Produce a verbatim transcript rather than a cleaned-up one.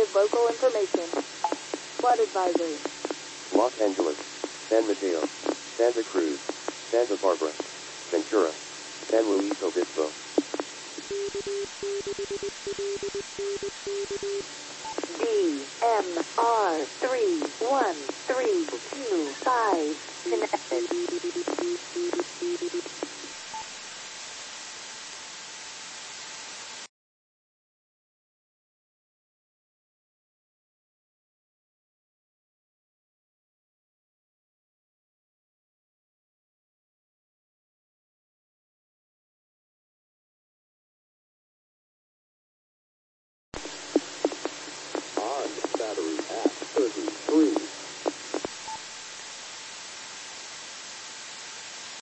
give local information. Flood advisory. Los Angeles, San Mateo, Santa Cruz, Santa Barbara, Ventura, San Luis Obispo. D M R three one three two five connected. On battery at thirty-three.